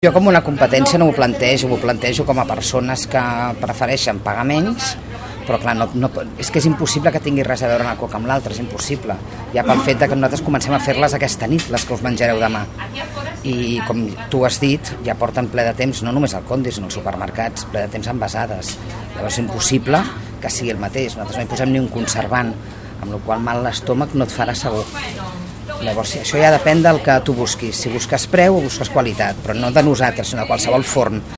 Jo com una competència no m'ho plantejo com a persones que prefereixen pagar menys, però clar, és que és impossible que tingui res a veure una coca amb l'altra, és impossible. Ja pel fet que nosaltres comencem a fer-les aquesta nit, les que us menjareu demà. I com tu has dit, ja porten ple de temps, no només al Conde, sinó als supermercats, ple de temps envasades. Llavors és impossible que sigui el mateix, nosaltres no hi posem ni un conservant, amb la qual mal l'estómac no et farà segur. Llavors, això ja depèn del que tu busquis, si busques preu o busques qualitat, però no de nosaltres, sinó de qualsevol forn.